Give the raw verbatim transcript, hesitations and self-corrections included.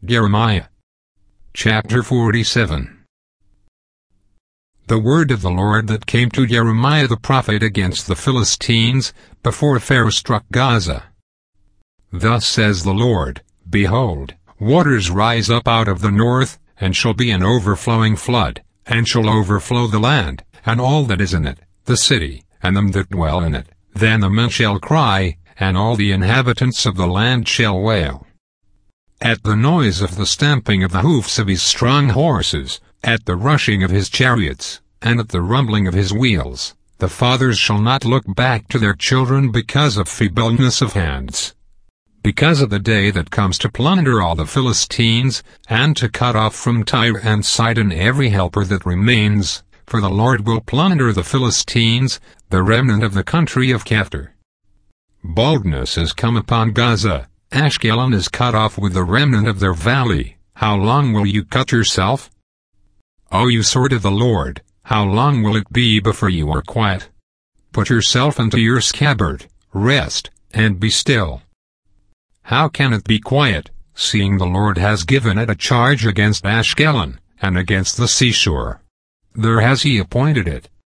Jeremiah chapter forty-seven. The word of the Lord that came to Jeremiah the prophet against the Philistines, before Pharaoh struck Gaza. Thus says the Lord, Behold, waters rise up out of the north, and shall be an overflowing flood, and shall overflow the land, and all that is in it, the city, and them that dwell in it. Then the men shall cry, and all the inhabitants of the land shall wail. At the noise of the stamping of the hoofs of his strong horses, at the rushing of his chariots, and at the rumbling of his wheels, the fathers shall not look back to their children because of feebleness of hands. Because of the day that comes to plunder all the Philistines, and to cut off from Tyre and Sidon every helper that remains, for the Lord will plunder the Philistines, the remnant of the country of Caphtor. Baldness is come upon Gaza, Ashkelon is cut off with the remnant of their valley. How long will you cut yourself? O you sword of the Lord, how long will it be before you are quiet? Put yourself into your scabbard, rest, and be still. How can it be quiet, seeing the Lord has given it a charge against Ashkelon, and against the seashore? There has he appointed it,